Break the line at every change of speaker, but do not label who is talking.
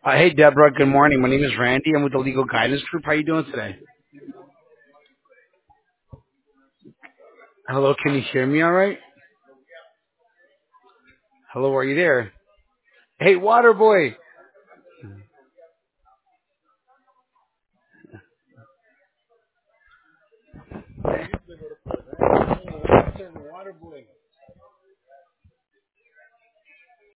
Hey, Deborah. Good morning. My name is Randy. I'm with the Legal Guidance Group. How you doing today? Hello. Can you hear me all right? Hello. Are you there? Hey, Waterboy.